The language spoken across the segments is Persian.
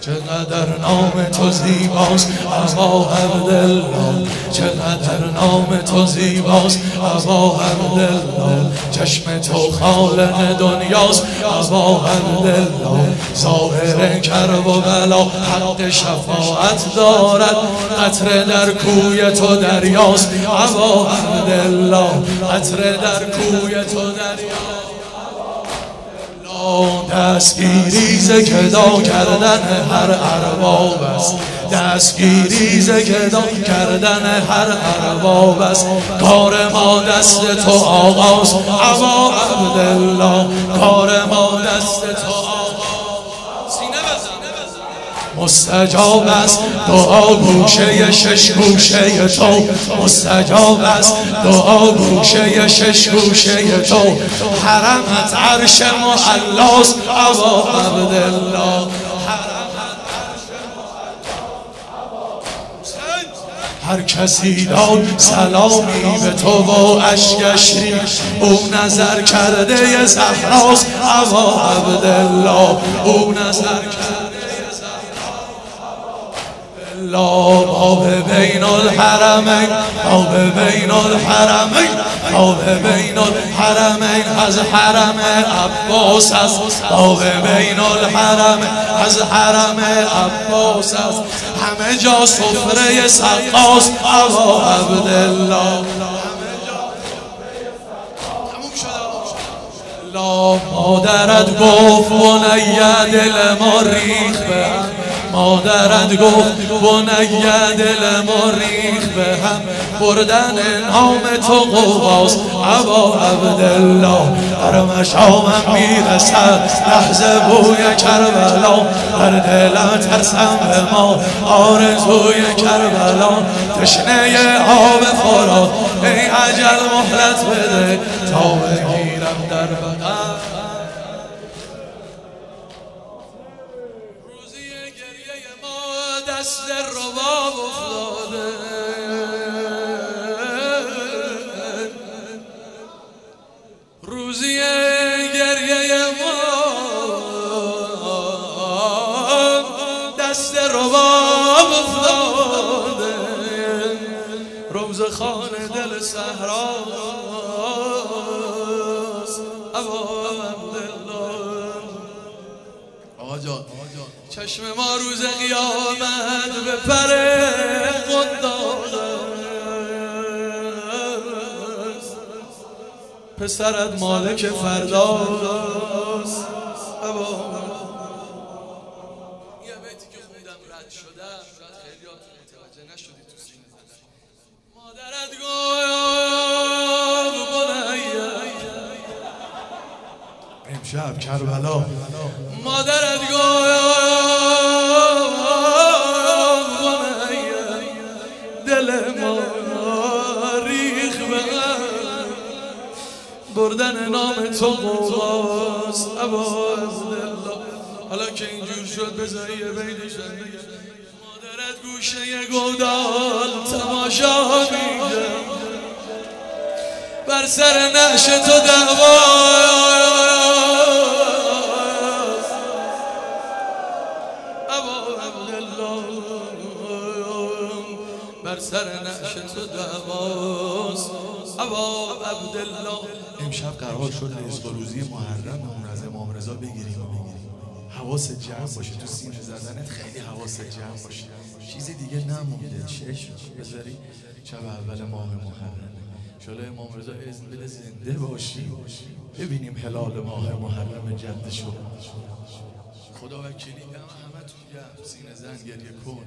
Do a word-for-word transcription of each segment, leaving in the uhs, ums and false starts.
چقدر نام تو زیباست ابا عبدالله، چقدر نام تو زیباست ابا عبدالله، چشم تو خالق دنیاست ابا عبدالله، ظاهر کرب و بلا حق شفاعت دارد، قطره در کوی تو دریاست ابا عبدالله، قطره در کوی تو دریاست. دستگیری ز گدا کردن هر ارباب است، دستگیری ز گدا کردن هر ارباب است، کار ما دست تو آغاز ابا عبدالله، کار ما دست تو مستجاب است، دعا گوشه شش گوشه تو مستجاب است، دعا گوشه شش گوشه تو، حرمت عرش معلاست ابا عبدالله، هر کسی داد سلامی به تو و اشکش ریخت، او نظر کرده زهراست ابا عبدالله، او نظر کرده لا باب بین الحرمین، باب بین الحرمین، باب بین الحرمین، از حرم عباس است، باب بین الحرمین از حرم عباس است، همه جا سفره سقاست ابا عبدالله، لا مادرت گفت بنی دل ما ریخ به هم، مادرت گفت بنی دل ما ریخ به هم، بردن نام تو قواست ابا عبدالله، در مشامم میرسد لحظه بوی کربلا، در دلم ترسم به ما آرزوی کربلا، تشنه آب فرات ای اجل مهلت بده تا بگیرم در بغل، دست رباب افتاده، روزی گریه ما دست رباب افتاده، روزخان دل صحراست ابا عبدالله. آقا جان چشم ما روز قیامت به پر خود داده، پسرت مالک فرداست ابا. یه بیتی که خوندم رد شده، شاید خیلیاتون متوجه نشدی تو سینه زدن، مادرت گفت بنی امشب کربلا، مادرت گفت دل ما ریخ به هم، بردن نام تو قواست ابا عبدالله. حالا که اینجور شد بذاری یه بیتشم بگم، مادرت گوشه گودال تماشا میگه، بر سر نعش تو دعواست ابا عبدالله، بر سر نعش تو دعواست ابا عبدالله. امشب قرار شد رزق و روزی محرممون از امام رضا بگیریم و بگیریم، حواست جمع باشه تو سینه زدنت، خیلی حواست جمع باشه، چیزی دیگه نمونده، چشم بذاری شب اول ماه محرم انشالله امام رضا اذن بده زنده باشی ببینیم هلال ماه محرم جد شما. خدا وکیلی دم همتون گرم، سینه زن گریه کن.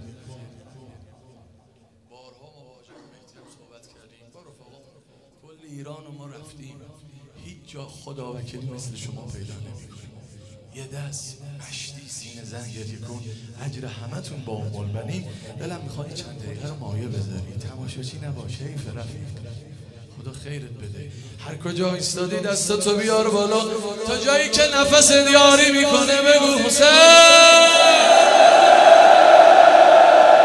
بارها ما با آقای مهدی صحبت کردیم، با رفقا کل ایران و ما رفتیم، هیچ جا خدا وکیلی مثل شما پیدا نمی‌کنیم. یه دست مشتی سینه زن گریه کن، اجر همتون با ام البنین. دلم میخواد چند دقیقه رو مایه بذاری، تماشاچی نباشه، حیف رفیق. خدا خیرت بده. هر کجا ایستادی دستاتو بیار بالا، تا جایی که نفس دیاری میکنه بگو حسین.